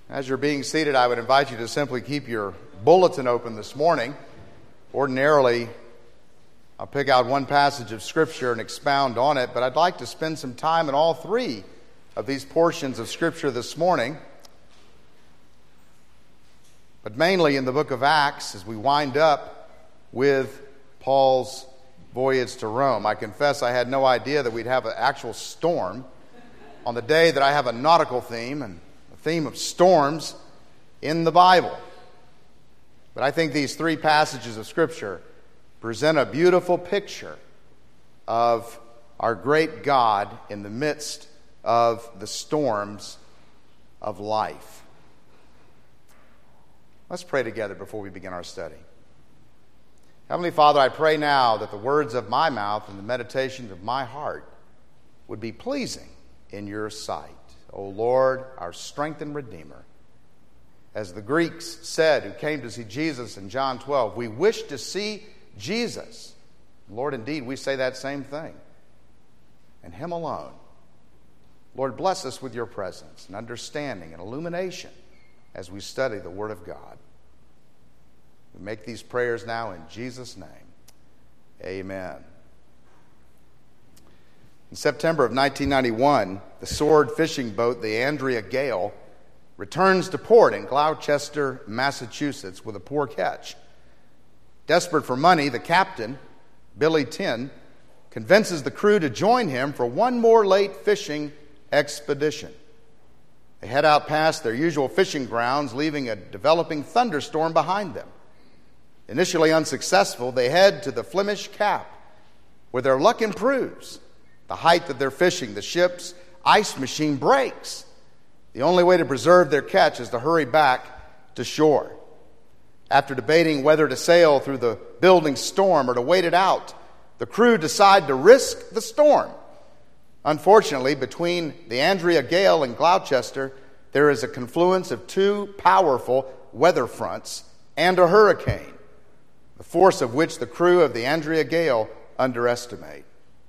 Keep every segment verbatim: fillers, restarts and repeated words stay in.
As you're being seated, I would invite you to simply keep your bulletin open this morning. Ordinarily, I'll pick out one passage of Scripture and expound on it, but I'd like to spend some time in all three of these portions of Scripture this morning. But mainly in the book of Acts, as we wind up with Paul's voyage to Rome. I confess I had no idea that we'd have an actual storm on the day that I have a nautical theme and a theme of storms in the Bible. But I think these three passages of Scripture present a beautiful picture of our great God in the midst of the storms of life. Let's pray together before we begin our study. Heavenly Father, I pray now that the words of my mouth and the meditations of my heart would be pleasing in your sight. O Lord, our strength and Redeemer. As the Greeks said who came to see Jesus in John twelve, we wish to see Jesus. Lord, indeed, we say that same thing. And Him alone. Lord, bless us with your presence and understanding and illumination as we study the Word of God. We make these prayers now in Jesus' name. Amen. In September of nineteen ninety-one, the sword fishing boat, the Andrea Gale, returns to port in Gloucester, Massachusetts, with a poor catch. Desperate for money, the captain, Billy Tin, convinces the crew to join him for one more late fishing expedition. They head out past their usual fishing grounds, leaving a developing thunderstorm behind them. Initially unsuccessful, they head to the Flemish Cap, where their luck improves. The height of their fishing, the ship's ice machine breaks. The only way to preserve their catch is to hurry back to shore. After debating whether to sail through the building storm or to wait it out, the crew decide to risk the storm. Unfortunately, between the Andrea Gale and Gloucester, there is a confluence of two powerful weather fronts and a hurricane, the force of which the crew of the Andrea Gale underestimate.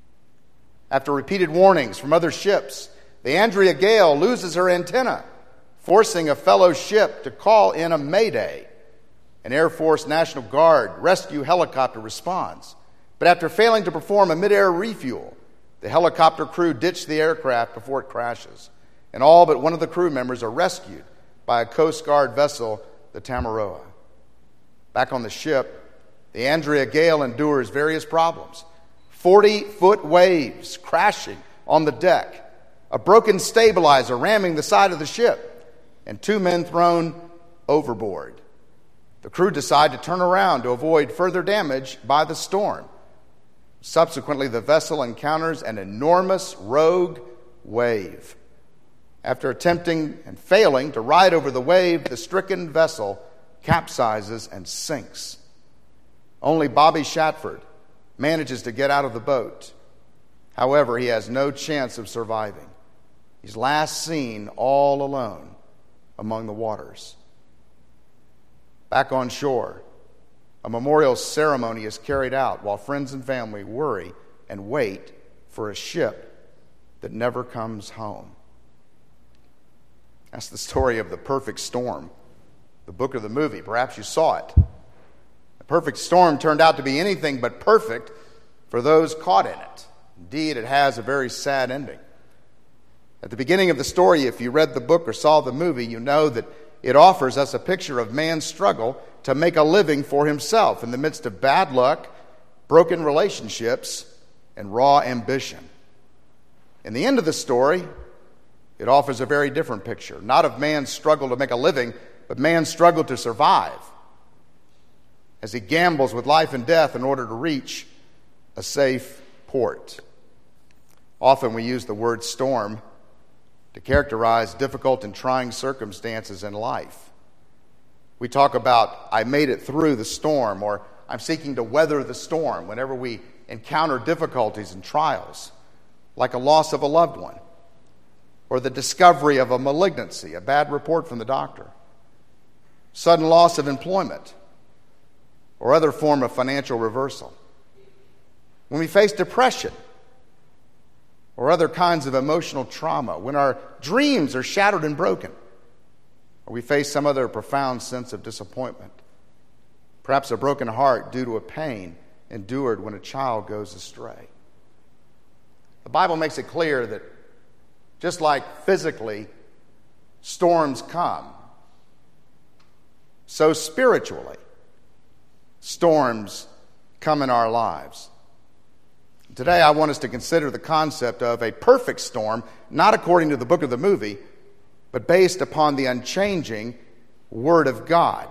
After repeated warnings from other ships, the Andrea Gale loses her antenna, forcing a fellow ship to call in a mayday. An Air Force National Guard rescue helicopter responds, but after failing to perform a mid-air refuel, the helicopter crew ditch the aircraft before it crashes, and all but one of the crew members are rescued by a Coast Guard vessel, the Tamaroa. Back on the ship, the Andrea Gale endures various problems. forty-foot waves crashing on the deck, a broken stabilizer ramming the side of the ship, and two men thrown overboard. The crew decide to turn around to avoid further damage by the storm. Subsequently, the vessel encounters an enormous rogue wave. After attempting and failing to ride over the wave, the stricken vessel capsizes and sinks. Only Bobby Shatford manages to get out of the boat. However, he has no chance of surviving. He's last seen all alone among the waters. Back on shore, a memorial ceremony is carried out while friends and family worry and wait for a ship that never comes home. That's the story of The Perfect Storm, the book or the movie. Perhaps you saw it. The perfect storm turned out to be anything but perfect for those caught in it. Indeed, it has a very sad ending. At the beginning of the story, if you read the book or saw the movie, you know that it offers us a picture of man's struggle to make a living for himself in the midst of bad luck, broken relationships, and raw ambition. In the end of the story, it offers a very different picture, not of man's struggle to make a living, but man's struggle to survive as he gambles with life and death in order to reach a safe port. Often we use the word storm to characterize difficult and trying circumstances in life. We talk about, I made it through the storm, or I'm seeking to weather the storm whenever we encounter difficulties and trials, like a loss of a loved one, or the discovery of a malignancy, a bad report from the doctor, sudden loss of employment, or other form of financial reversal. When we face depression, or other kinds of emotional trauma, when our dreams are shattered and broken, or we face some other profound sense of disappointment, perhaps a broken heart due to a pain endured when a child goes astray. The Bible makes it clear that just like physically storms come, so spiritually storms come in our lives. Today I want us to consider the concept of a perfect storm, not according to the book of the movie, but based upon the unchanging Word of God.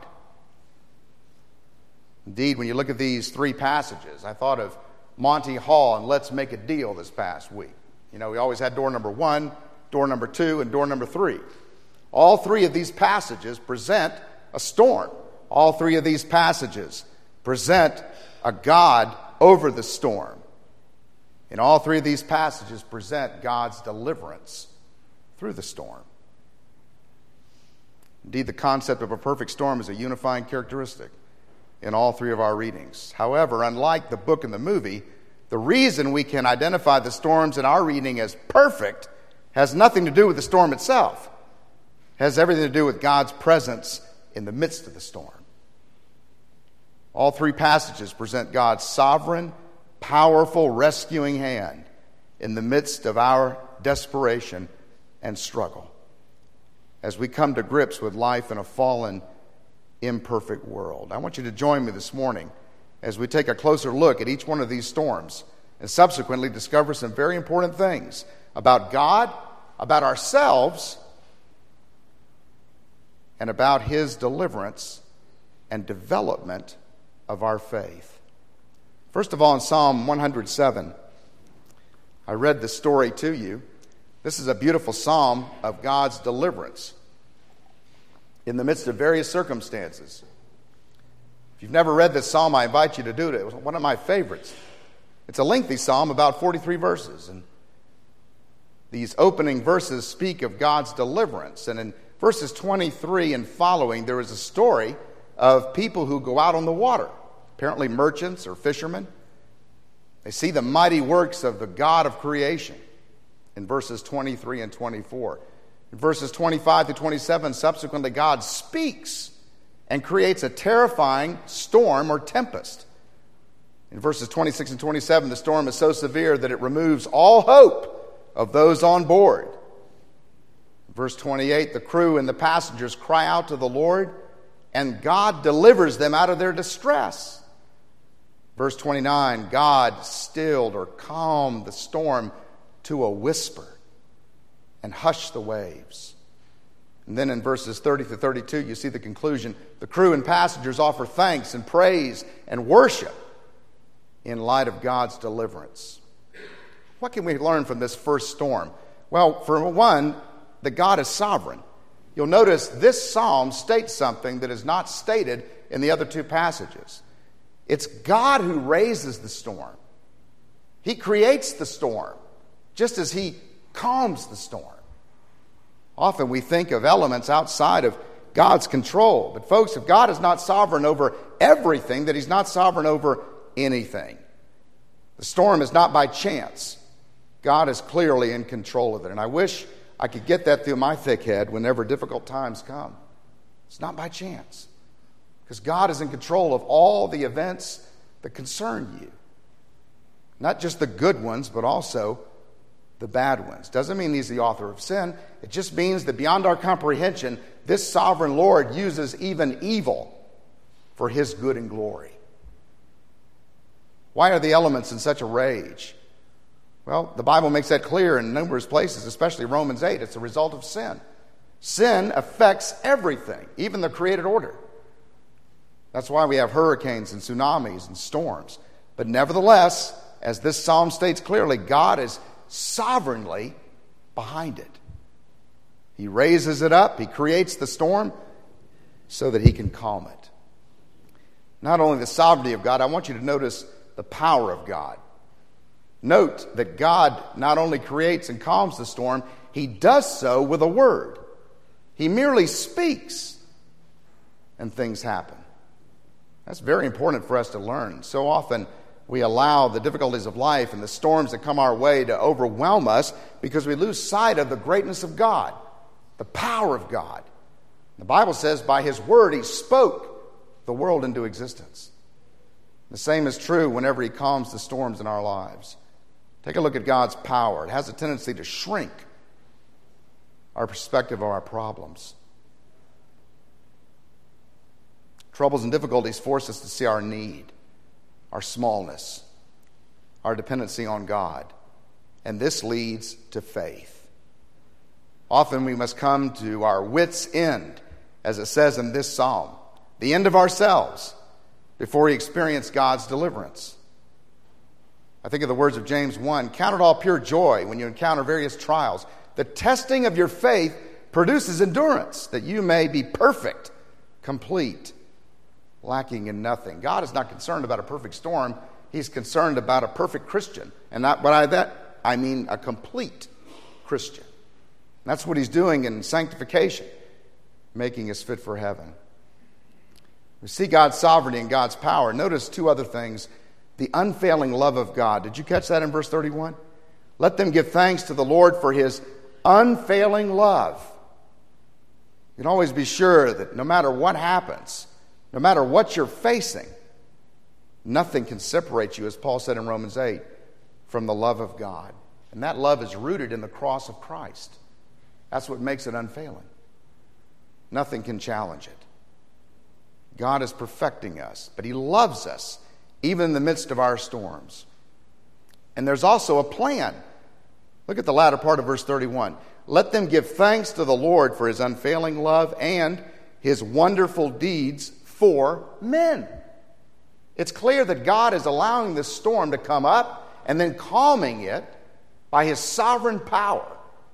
Indeed, when you look at these three passages, I thought of Monty Hall and Let's Make a Deal this past week. You know, we always had door number one, door number two, and door number three. All three of these passages present a storm. All three of these passages present a God over the storm. And all three of these passages present God's deliverance through the storm. Indeed, the concept of a perfect storm is a unifying characteristic in all three of our readings. However, unlike the book and the movie, the reason we can identify the storms in our reading as perfect has nothing to do with the storm itself. It has everything to do with God's presence in the midst of the storm. All three passages present God's sovereign, powerful, rescuing hand in the midst of our desperation and struggle as we come to grips with life in a fallen, imperfect world. I want you to join me this morning as we take a closer look at each one of these storms and subsequently discover some very important things about God, about ourselves, and about His deliverance and development of our faith. First of all, in Psalm one hundred seven, I read the story to you. This is a beautiful psalm of God's deliverance in the midst of various circumstances. If you've never read this psalm, I invite you to do it. It was one of my favorites. It's a lengthy psalm, about forty-three verses. And these opening verses speak of God's deliverance. And in verses twenty-three and following, there is a story of people who go out on the water, apparently merchants or fishermen. They see the mighty works of the God of creation in verses twenty-three and twenty-four. In verses twenty-five to twenty-seven, subsequently, God speaks and creates a terrifying storm or tempest. In verses twenty-six and twenty-seven, the storm is so severe that it removes all hope of those on board. In verse twenty-eight, the crew and the passengers cry out to the Lord, and God delivers them out of their distress. Verse twenty-nine, God stilled or calmed the storm to a whisper and hushed the waves. And then in verses thirty to thirty-two, you see the conclusion. The crew and passengers offer thanks and praise and worship in light of God's deliverance. What can we learn from this first storm? Well, for one, that God is sovereign. You'll notice this psalm states something that is not stated in the other two passages. It's God who raises the storm. He creates the storm, just as He calms the storm. Often we think of elements outside of God's control. But folks, if God is not sovereign over everything, then He's not sovereign over anything. The storm is not by chance. God is clearly in control of it. And I wish I could get that through my thick head whenever difficult times come. It's not by chance. Because God is in control of all the events that concern you. Not just the good ones, but also the bad ones. Doesn't mean He's the author of sin. It just means that beyond our comprehension, this sovereign Lord uses even evil for His good and glory. Why are the elements in such a rage? Well, the Bible makes that clear in numerous places, especially Romans eight. It's a result of sin. Sin affects everything, even the created order. That's why we have hurricanes and tsunamis and storms. But nevertheless, as this psalm states clearly, God is sovereignly behind it. He raises it up. He creates the storm so that He can calm it. Not only the sovereignty of God, I want you to notice the power of God. Note that God not only creates and calms the storm, He does so with a word. He merely speaks and things happen. That's very important for us to learn. So often we allow the difficulties of life and the storms that come our way to overwhelm us because we lose sight of the greatness of God, the power of God. The Bible says by his word he spoke the world into existence. The same is true whenever he calms the storms in our lives. Take a look at God's power. It has a tendency to shrink our perspective of our problems. Troubles and difficulties force us to see our need, our smallness, our dependency on God. And this leads to faith. Often we must come to our wits' end, as it says in this psalm, the end of ourselves, before we experience God's deliverance. I think of the words of James one, count it all pure joy when you encounter various trials. The testing of your faith produces endurance, that you may be perfect, complete, lacking in nothing. God is not concerned about a perfect storm. He's concerned about a perfect Christian. And not by that, I mean a complete Christian. And that's what he's doing in sanctification, making us fit for heaven. We see God's sovereignty and God's power. Notice two other things. The unfailing love of God. Did you catch that in verse thirty-one? Let them give thanks to the Lord for his unfailing love. You can always be sure that no matter what happens, no matter what you're facing, nothing can separate you, as Paul said in Romans eight, from the love of God. And that love is rooted in the cross of Christ. That's what makes it unfailing. Nothing can challenge it. God is perfecting us, but he loves us even in the midst of our storms. And there's also a plan. Look at the latter part of verse thirty-one. Let them give thanks to the Lord for his unfailing love and his wonderful deeds for men. It's clear that God is allowing this storm to come up and then calming it by his sovereign power.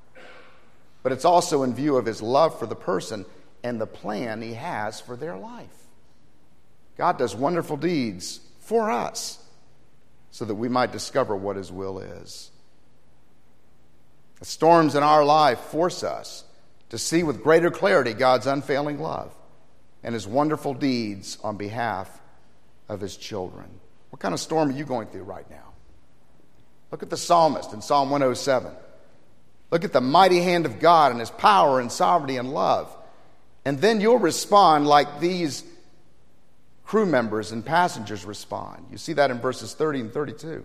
But it's also in view of his love for the person and the plan he has for their life. God does wonderful deeds for us so that we might discover what his will is. The storms in our life force us to see with greater clarity God's unfailing love and his wonderful deeds on behalf of his children. What kind of storm are you going through right now? Look at the psalmist in Psalm one oh seven. Look at the mighty hand of God and his power and sovereignty and love. And then you'll respond like these crew members and passengers respond. You see that in verses thirty and thirty-two.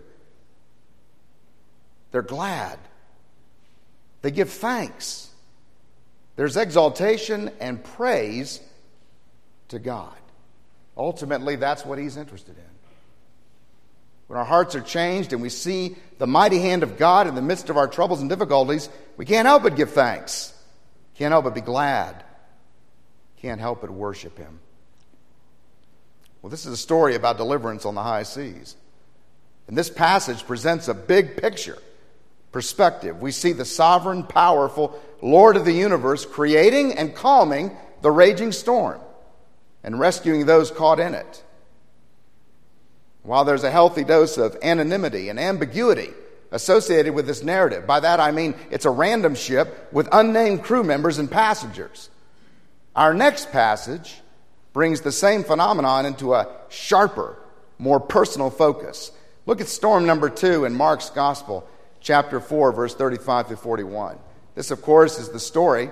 They're glad. They give thanks. There's exaltation and praise to God. Ultimately, that's what he's interested in. When our hearts are changed and we see the mighty hand of God in the midst of our troubles and difficulties, we can't help but give thanks. Can't help but be glad. Can't help but worship him. Well, this is a story about deliverance on the high seas. And this passage presents a big picture perspective. We see the sovereign, powerful Lord of the universe creating and calming the raging storm and rescuing those caught in it. While there's a healthy dose of anonymity and ambiguity associated with this narrative, by that I mean it's a random ship with unnamed crew members and passengers. Our next passage brings the same phenomenon into a sharper, more personal focus. Look at storm number two in Mark's Gospel, chapter four, verse thirty-five to forty-one. This, of course, is the story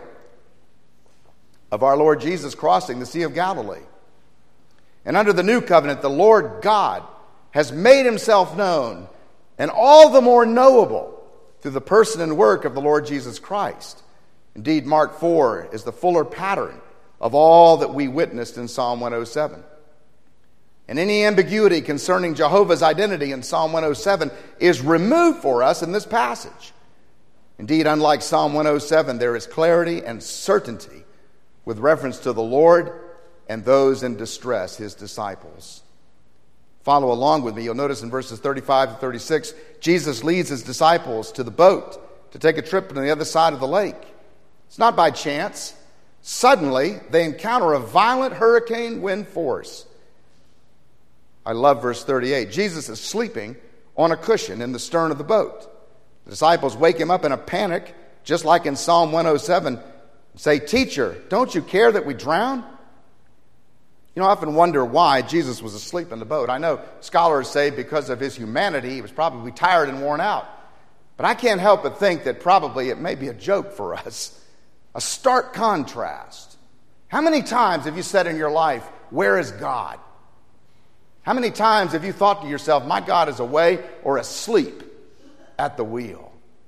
of our Lord Jesus crossing the Sea of Galilee. And under the new covenant, the Lord God has made himself known and all the more knowable through the person and work of the Lord Jesus Christ. Indeed, Mark four is the fuller pattern of all that we witnessed in Psalm one oh seven. And any ambiguity concerning Jehovah's identity in Psalm one oh seven is removed for us in this passage. Indeed, unlike Psalm one oh seven, there is clarity and certainty with reference to the Lord and those in distress, his disciples. Follow along with me. You'll notice in verses thirty-five to thirty-six, Jesus leads his disciples to the boat to take a trip to the other side of the lake. It's not by chance. Suddenly, they encounter a violent hurricane wind force. I love verse thirty-eight. Jesus is sleeping on a cushion in the stern of the boat. The disciples wake him up in a panic, just like in Psalm one oh seven, and say, "Teacher, don't you care that we drown?" You know, I often wonder why Jesus was asleep in the boat. I know scholars say because of his humanity, he was probably tired and worn out. But I can't help but think that probably it may be a joke for us. A stark contrast. How many times have you said in your life, where is God? How many times have you thought to yourself, my God is away or asleep at the wheel?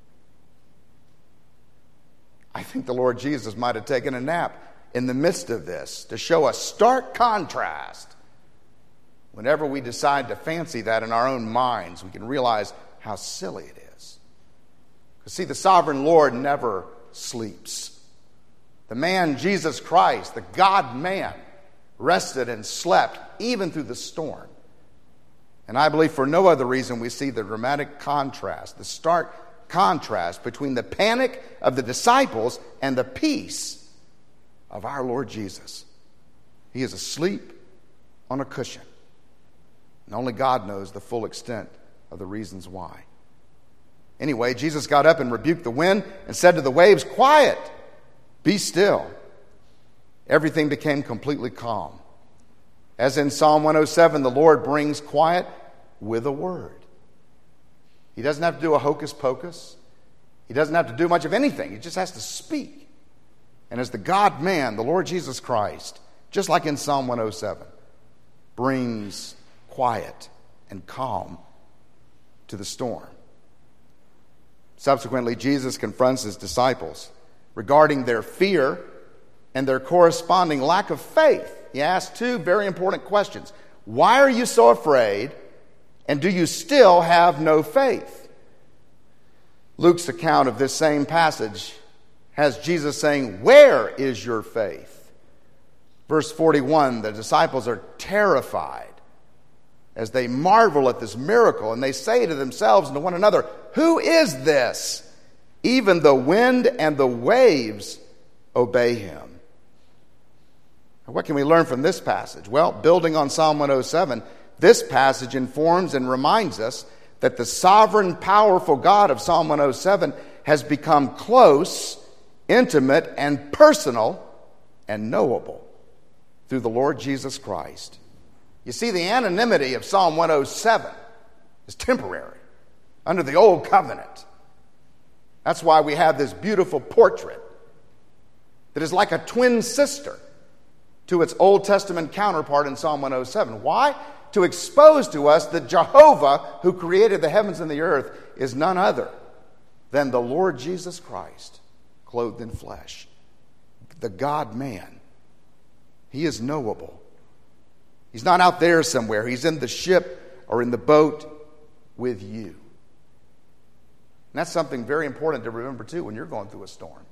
I think the Lord Jesus might have taken a nap in the midst of this to show a stark contrast. Whenever we decide to fancy that in our own minds, we can realize how silly it is. Because see, the sovereign Lord never sleeps. The man, Jesus Christ, the God-man, rested and slept even through the storm. And I believe for no other reason we see the dramatic contrast, the stark contrast between the panic of the disciples and the peace of our Lord Jesus. He is asleep on a cushion. And only God knows the full extent of the reasons why. Anyway, Jesus got up and rebuked the wind and said to the waves, quiet, be still. Everything became completely calm. As in Psalm one oh seven, the Lord brings quiet with a word. He doesn't have to do a hocus pocus. He doesn't have to do much of anything. He just has to speak. And as the God-man, the Lord Jesus Christ, just like in Psalm one oh seven, brings quiet and calm to the storm. Subsequently, Jesus confronts his disciples regarding their fear and their corresponding lack of faith. He asks two very important questions. Why are you so afraid? And do you still have no faith? Luke's account of this same passage has Jesus saying, where is your faith? Verse forty-one, the disciples are terrified as they marvel at this miracle, and they say to themselves and to one another, who is this? Even the wind and the waves obey him. What can we learn from this passage? Well, building on Psalm one oh seven, this passage informs and reminds us that the sovereign, powerful God of Psalm one oh seven has become close, intimate, and personal and knowable through the Lord Jesus Christ. You see, the anonymity of Psalm one oh seven is temporary under the old covenant. That's why we have this beautiful portrait that is like a twin sister to its Old Testament counterpart in Psalm one oh seven. Why? To expose to us that Jehovah, who created the heavens and the earth, is none other than the Lord Jesus Christ, clothed in flesh. The God-man. He is knowable. He's not out there somewhere. He's in the ship or in the boat with you. And that's something very important to remember, too, when you're going through a storm.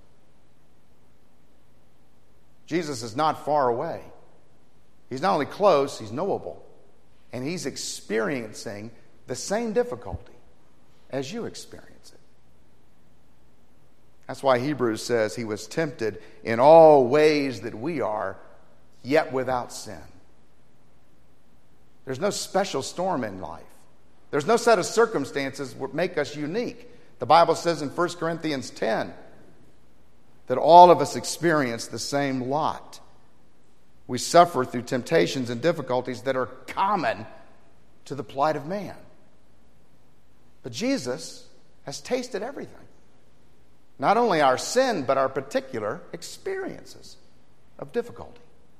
Jesus is not far away. He's not only close, he's knowable. And he's experiencing the same difficulty as you experience it. That's why Hebrews says he was tempted in all ways that we are, yet without sin. There's no special storm in life. There's no set of circumstances that make us unique. The Bible says in First Corinthians ten that all of us experience the same lot. We suffer through temptations and difficulties that are common to the plight of man. But Jesus has tasted everything. Not only our sin, but our particular experiences of difficulty.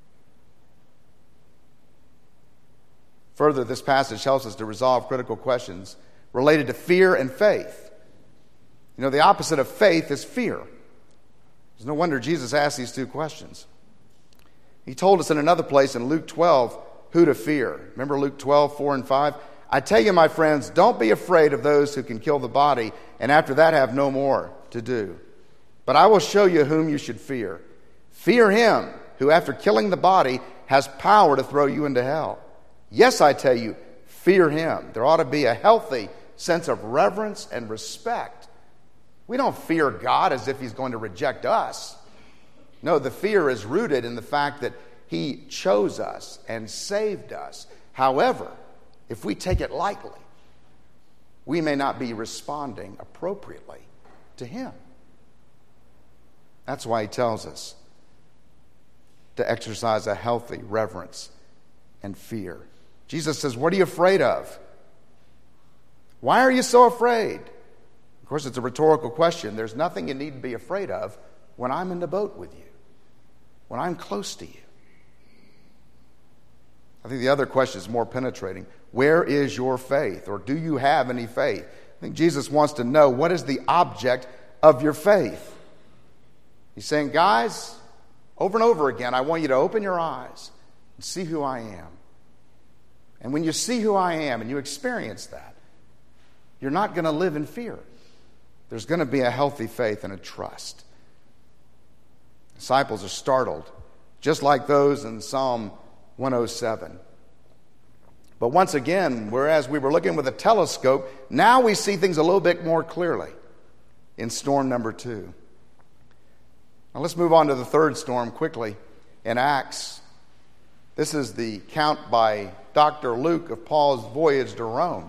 Further, this passage helps us to resolve critical questions related to fear and faith. You know, the opposite of faith is fear. It's no wonder Jesus asked these two questions. He told us in another place in Luke twelve who to fear. Remember Luke twelve, four and five? I tell you, my friends, don't be afraid of those who can kill the body, and after that have no more to do. But I will show you whom you should fear. Fear him who, after killing the body, has power to throw you into hell. Yes, I tell you, fear him. There ought to be a healthy sense of reverence and respect. We don't fear God as if he's going to reject us. No, the fear is rooted in the fact that he chose us and saved us. However, if we take it lightly, we may not be responding appropriately to him. That's why he tells us to exercise a healthy reverence and fear. Jesus says, what are you afraid of? Why are you so afraid? Of course, it's a rhetorical question. There's nothing you need to be afraid of when I'm in the boat with you. when I'm close to you? I think the other question is more penetrating. Where is your faith? Or do you have any faith? I think Jesus wants to know, what is the object of your faith? He's saying, guys, over and over again, I want you to open your eyes and see who I am. And when you see who I am and you experience that, you're not going to live in fear. There's going to be a healthy faith and a trust. Disciples are startled, just like those in Psalm one oh seven. But once again, whereas we were looking with a telescope, now we see things a little bit more clearly in storm number two. Now let's move on to the third storm quickly in Acts. This is the account by Doctor Luke of Paul's voyage to Rome.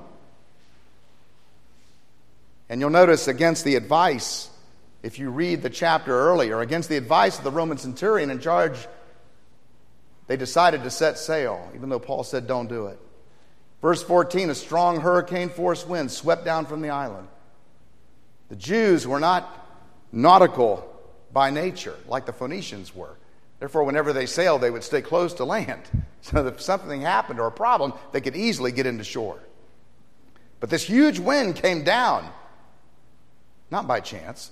And you'll notice, against the advice, if you read the chapter earlier, against the advice of the Roman centurion in charge, they decided to set sail, even though Paul said don't do it. Verse fourteen, a strong hurricane-force wind swept down from the island. The Jews were not nautical by nature, like the Phoenicians were. Therefore, whenever they sailed, they would stay close to land. So that if something happened or a problem, they could easily get into shore. But this huge wind came down, not by chance,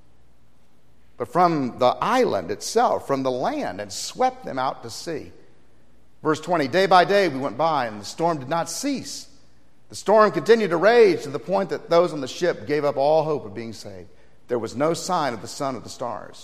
but from the island itself, from the land, and swept them out to sea. Verse twenty, day by day we went by, and the storm did not cease. The storm continued to rage to the point that those on the ship gave up all hope of being saved. There was no sign of the sun or the stars.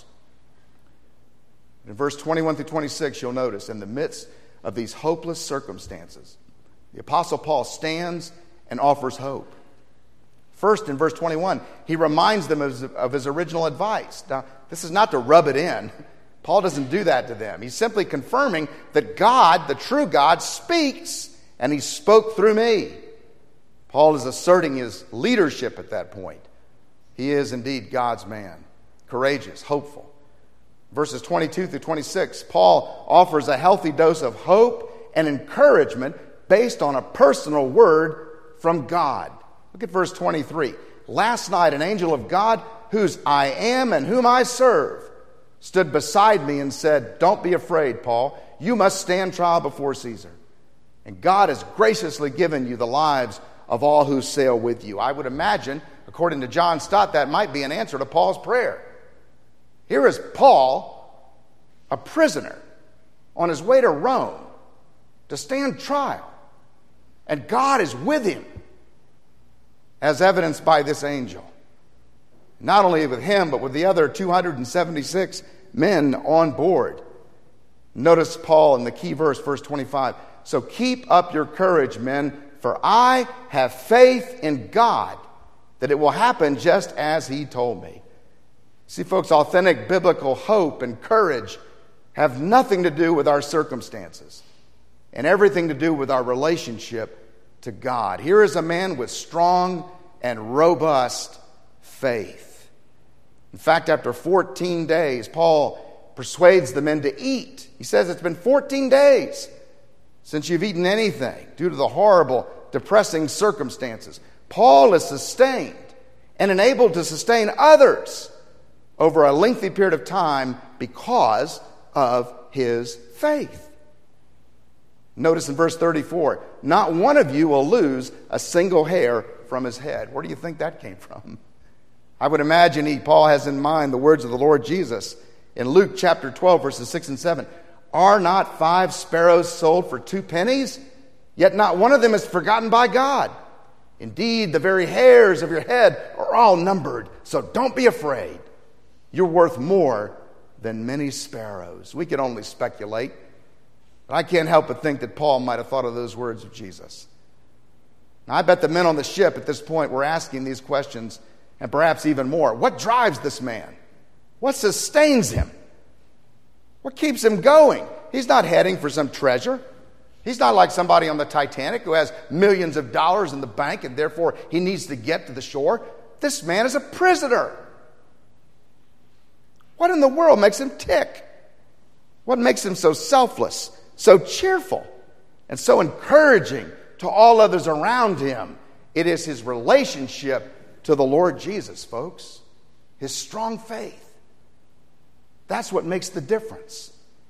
In verse twenty-one through twenty-six, you'll notice, in the midst of these hopeless circumstances, the Apostle Paul stands and offers hope. First, in verse twenty-one, he reminds them of his, of his original advice. Now, this is not to rub it in. Paul doesn't do that to them. He's simply confirming that God, the true God, speaks, and he spoke through me. Paul is asserting his leadership at that point. He is indeed God's man, courageous, hopeful. Verses twenty-two through twenty-six, Paul offers a healthy dose of hope and encouragement based on a personal word from God. Look at verse twenty-three. Last night, an angel of God, whose I am and whom I serve, stood beside me and said, don't be afraid, Paul. You must stand trial before Caesar. And God has graciously given you the lives of all who sail with you. I would imagine, according to John Stott, that might be an answer to Paul's prayer. Here is Paul, a prisoner, on his way to Rome to stand trial. And God is with him, as evidenced by this angel. Not only with him, but with the other two hundred seventy-six men on board. Notice Paul in the key verse, verse twenty-five. So keep up your courage, men, for I have faith in God that it will happen just as he told me. See, folks, authentic biblical hope and courage have nothing to do with our circumstances and everything to do with our relationship to God. Here is a man with strong and robust faith. In fact, after fourteen days, Paul persuades the men to eat. He says it's been fourteen days since you've eaten anything due to the horrible, depressing circumstances. Paul is sustained and enabled to sustain others over a lengthy period of time because of his faith. Notice in verse thirty-four, not one of you will lose a single hair from his head. Where do you think that came from? I would imagine he, Paul has in mind the words of the Lord Jesus in Luke chapter twelve, verses six and seven. Are not five sparrows sold for two pennies? Yet not one of them is forgotten by God. Indeed, the very hairs of your head are all numbered, so don't be afraid. You're worth more than many sparrows. We can only speculate, but I can't help but think that Paul might have thought of those words of Jesus. Now, I bet the men on the ship at this point were asking these questions, and perhaps even more. What drives this man? What sustains him? What keeps him going? He's not heading for some treasure. He's not like somebody on the Titanic who has millions of dollars in the bank and therefore he needs to get to the shore. This man is a prisoner. What in the world makes him tick? What makes him so selfless, so cheerful, and so encouraging to all others around him? It is his relationship to the Lord Jesus, folks. His strong faith. That's what makes the difference.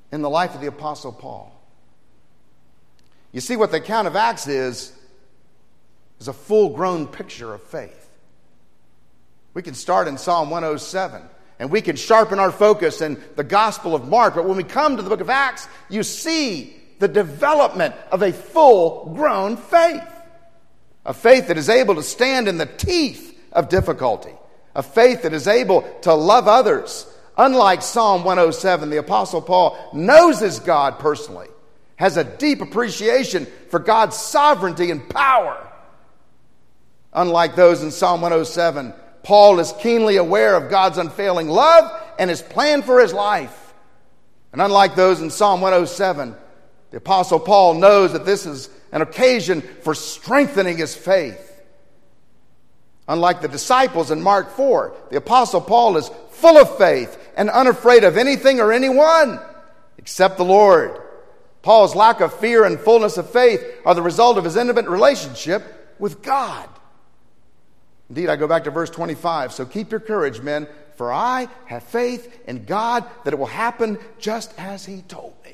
in the life of the Apostle Paul. You see, what the account of Acts is, is a full-grown picture of faith. We can start in Psalm one oh seven, and we can sharpen our focus in the Gospel of Mark. But when we come to the book of Acts, you see the development of a full-grown faith. A faith that is able to stand in the teeth of difficulty. A faith that is able to love others. Unlike Psalm one oh seven, the Apostle Paul knows his God personally, has a deep appreciation for God's sovereignty and power. Unlike those in Psalm one oh seven, Paul is keenly aware of God's unfailing love and his plan for his life. And unlike those in Psalm one oh seven, the Apostle Paul knows that this is an occasion for strengthening his faith. Unlike the disciples in Mark four, the Apostle Paul is full of faith and unafraid of anything or anyone except the Lord. Paul's lack of fear and fullness of faith are the result of his intimate relationship with God. Indeed, I go back to verse twenty-five. So keep your courage, men, for I have faith in God that it will happen just as he told me.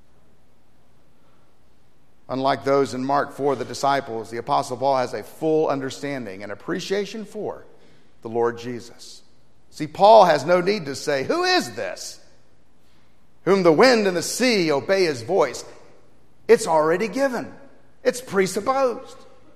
Unlike those in Mark four, the disciples, the Apostle Paul has a full understanding and appreciation for the Lord Jesus. See, Paul has no need to say, "Who is this? Whom the wind and the sea obey his voice." It's already given. It's presupposed.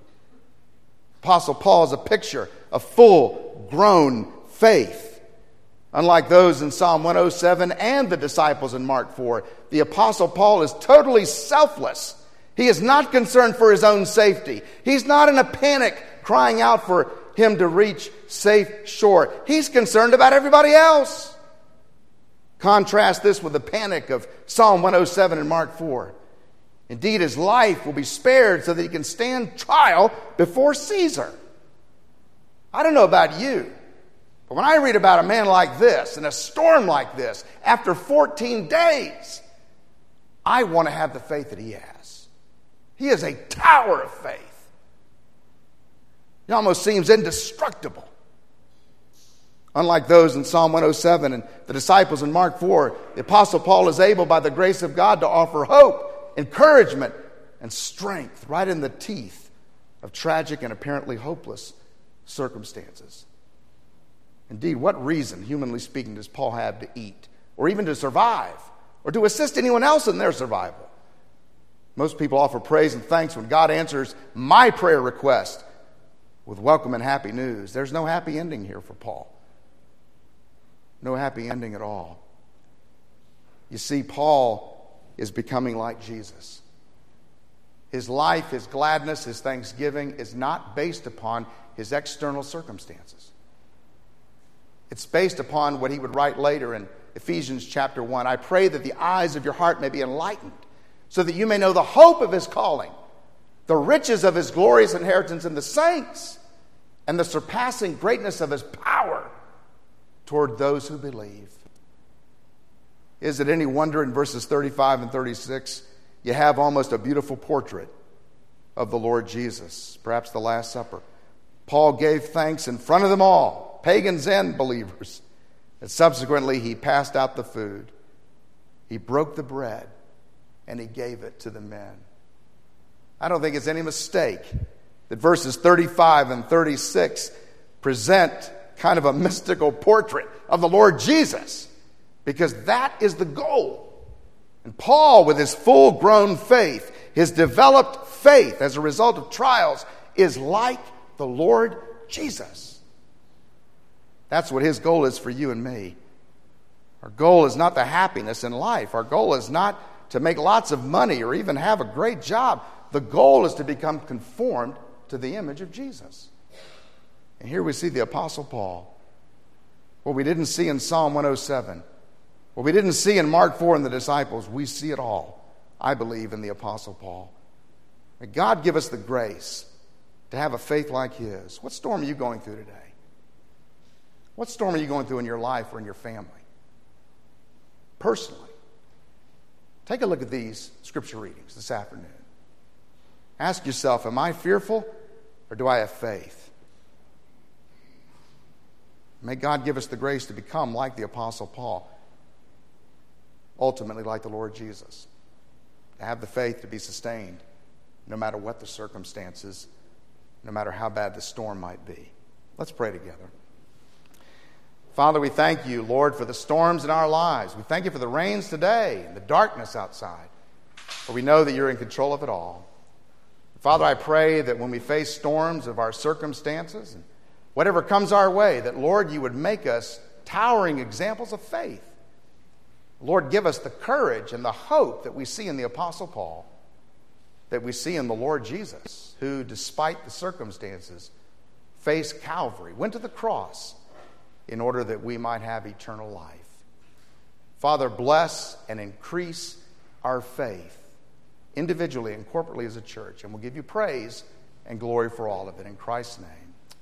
Apostle Paul is a picture of full-grown faith. Unlike those in Psalm one oh seven and the disciples in Mark four, the Apostle Paul is totally selfless. He is not concerned for his own safety. He's not in a panic crying out for him to reach safe shore. He's concerned about everybody else. Contrast this with the panic of Psalm one oh seven and Mark four. Indeed, his life will be spared so that he can stand trial before Caesar. I don't know about you, but when I read about a man like this in a storm like this, after fourteen days, I want to have the faith that he has. He is a tower of faith. He almost seems indestructible. Unlike those in Psalm one oh seven and the disciples in Mark four, the Apostle Paul is able, by the grace of God, to offer hope, encouragement, and strength right in the teeth of tragic and apparently hopeless circumstances. Indeed, what reason, humanly speaking, does Paul have to eat, or even to survive, or to assist anyone else in their survival? Most people offer praise and thanks when God answers my prayer request with welcome and happy news. There's no happy ending here for Paul. No happy ending at all. You see, Paul is becoming like Jesus. His life, his gladness, his thanksgiving is not based upon his external circumstances. It's based upon what he would write later in Ephesians chapter one. I pray that the eyes of your heart may be enlightened, so that you may know the hope of his calling, the riches of his glorious inheritance in the saints, and the surpassing greatness of his power toward those who believe. Is it any wonder in verses thirty-five and thirty-six, you have almost a beautiful portrait of the Lord Jesus, perhaps the Last Supper. Paul gave thanks in front of them all, pagans and believers, and subsequently he passed out the food. He broke the bread, and he gave it to the men. I don't think it's any mistake that verses thirty-five and thirty-six present kind of a mystical portrait of the Lord Jesus, because that is the goal. And Paul, with his full-grown faith, his developed faith as a result of trials, is like the Lord Jesus. That's what his goal is for you and me. Our goal is not the happiness in life. Our goal is not to make lots of money or even have a great job. The goal is to become conformed to the image of Jesus. And here we see the Apostle Paul. What we didn't see in Psalm one oh seven, what we didn't see in Mark four and the disciples, we see it all, I believe, in the Apostle Paul. May God give us the grace to have a faith like his. What storm are you going through today? What storm are you going through in your life or in your family? Personally. Take a look at these scripture readings this afternoon. Ask yourself, am I fearful or do I have faith? May God give us the grace to become like the Apostle Paul. ultimately like the Lord Jesus, to have the faith to be sustained no matter what the circumstances, no matter how bad the storm might be. Let's pray together. Father, we thank you, Lord, for the storms in our lives. We thank you for the rains today and the darkness outside, for we know that you're in control of it all. Father, I pray that when we face storms of our circumstances and whatever comes our way, that, Lord, you would make us towering examples of faith. Lord, give us the courage and the hope that we see in the Apostle Paul, that we see in the Lord Jesus, who, despite the circumstances, faced Calvary, went to the cross in order that we might have eternal life. Father, bless and increase our faith, individually and corporately as a church, and we'll give you praise and glory for all of it in Christ's name.